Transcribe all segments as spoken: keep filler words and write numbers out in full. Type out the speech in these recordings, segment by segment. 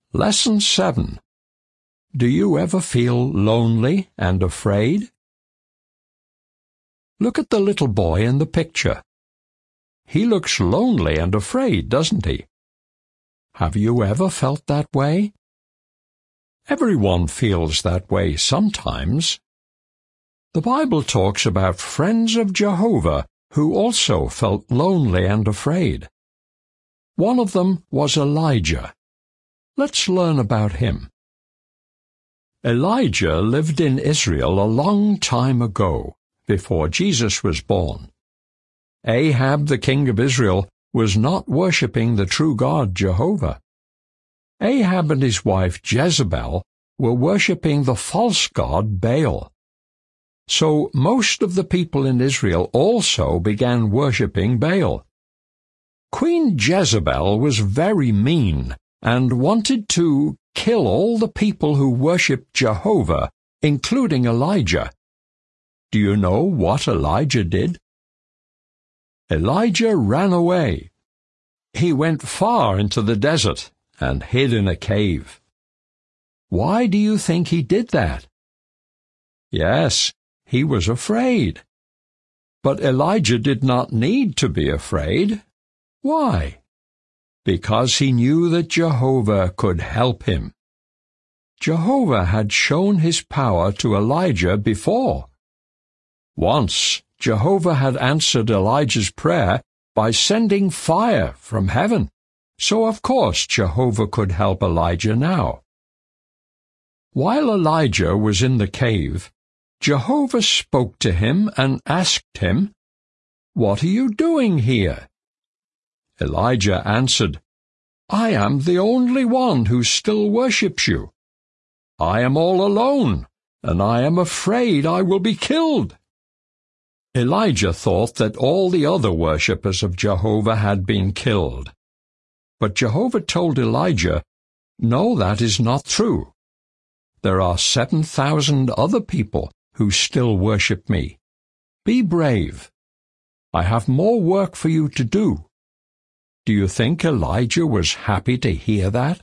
Lesson seven. Do you ever feel lonely and afraid? Look at the little boy in the picture. He looks lonely and afraid, doesn't he? Have you ever felt that way? Everyone feels that way sometimes. The Bible talks about friends of Jehovah who also felt lonely and afraid. One of them was Elijah. Let's learn about him. Elijah lived in Israel a long time ago, before Jesus was born. Ahab, the king of Israel, was not worshipping the true God, Jehovah. Ahab and his wife Jezebel were worshipping the false god Baal. So most of the people in Israel also began worshipping Baal. Queen Jezebel was very mean and wanted to kill all the people who worshipped Jehovah, including Elijah. Do you know what Elijah did? Elijah ran away. He went far into the desert and hid in a cave. Why do you think he did that? Yes, he was afraid. But Elijah did not need to be afraid. Why? Because he knew that Jehovah could help him. Jehovah had shown his power to Elijah before. Once, Jehovah had answered Elijah's prayer by sending fire from heaven, so of course Jehovah could help Elijah now. While Elijah was in the cave, Jehovah spoke to him and asked him, "What are you doing here?" Elijah answered, "I am the only one who still worships you. I am all alone, and I am afraid I will be killed." Elijah thought that all the other worshippers of Jehovah had been killed. But Jehovah told Elijah, "No, that is not true. There are seven thousand other people who still worship me. Be brave. I have more work for you to do." Do you think Elijah was happy to hear that?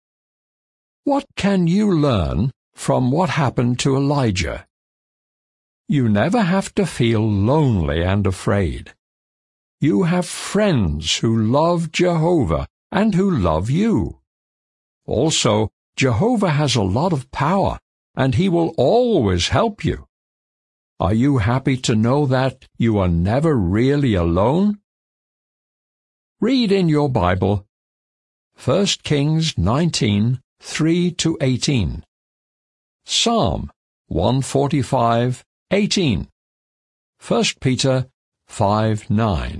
What can you learn from what happened to Elijah? You never have to feel lonely and afraid. You have friends who love Jehovah and who love you. Also, Jehovah has a lot of power, and he will always help you. Are you happy to know that you are never really alone? Read in your Bible First Kings nineteen, three to eighteen, Psalm one forty-five, eighteen, First Peter five, nine.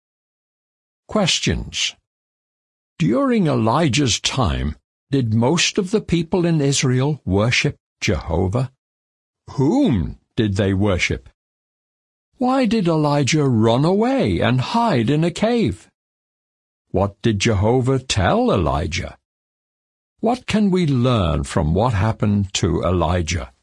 Questions. During Elijah's time, did most of the people in Israel worship Jehovah? Whom did they worship? Why did Elijah run away and hide in a cave? What did Jehovah tell Elijah? What can we learn from what happened to Elijah?